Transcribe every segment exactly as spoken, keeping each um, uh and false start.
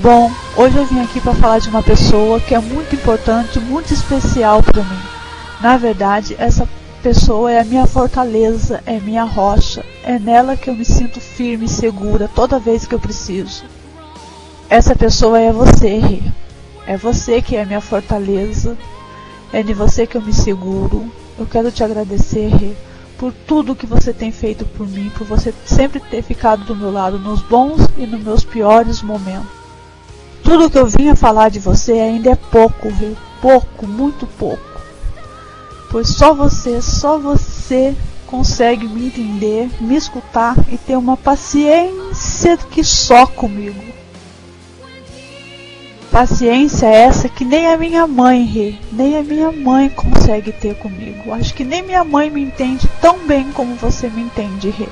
Bom, hoje eu vim aqui para falar de uma pessoa que é muito importante, muito especial para mim. Na verdade, essa pessoa é a minha fortaleza, é minha rocha, é nela que eu me sinto firme e segura toda vez que eu preciso. Essa pessoa é você, Rê. É você que é a minha fortaleza, é de você que eu me seguro. Eu quero te agradecer, Rê, por tudo que você tem feito por mim, por você sempre ter ficado do meu lado nos bons e nos meus piores momentos. Tudo que eu vinha falar de você ainda é pouco, Rê, pouco, muito pouco. Pois só você, só você consegue me entender, me escutar e ter uma paciência que só comigo. Paciência essa que nem a minha mãe, Rê, nem a minha mãe consegue ter comigo. Acho que nem minha mãe me entende tão bem como você me entende, Rê.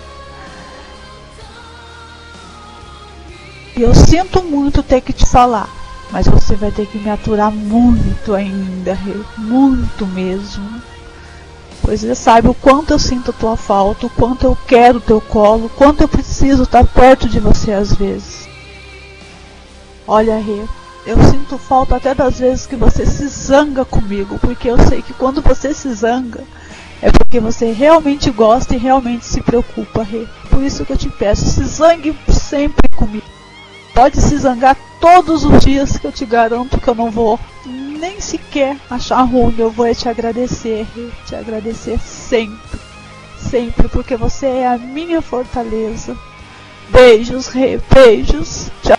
E eu sinto muito ter que te falar, mas você vai ter que me aturar muito ainda, Rê, muito mesmo. Pois você sabe o quanto eu sinto a tua falta, o quanto eu quero o teu colo, o quanto eu preciso estar perto de você às vezes. Olha, Rê, eu sinto falta até das vezes que você se zanga comigo, porque eu sei que quando você se zanga, é porque você realmente gosta e realmente se preocupa, Rê. Por isso que eu te peço, se zangue sempre comigo. Pode se zangar todos os dias que eu te garanto que eu não vou nem sequer achar ruim. Eu vou te agradecer, Rê, te agradecer sempre, sempre, porque você é a minha fortaleza. Beijos, Rê, beijos. Tchau.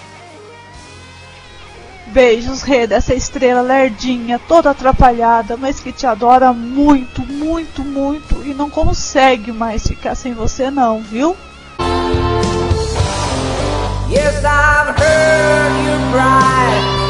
Beijos, Rê, dessa estrela lerdinha, toda atrapalhada, mas que te adora muito, muito, muito e não consegue mais ficar sem você não, viu? Yes, I've heard you cry.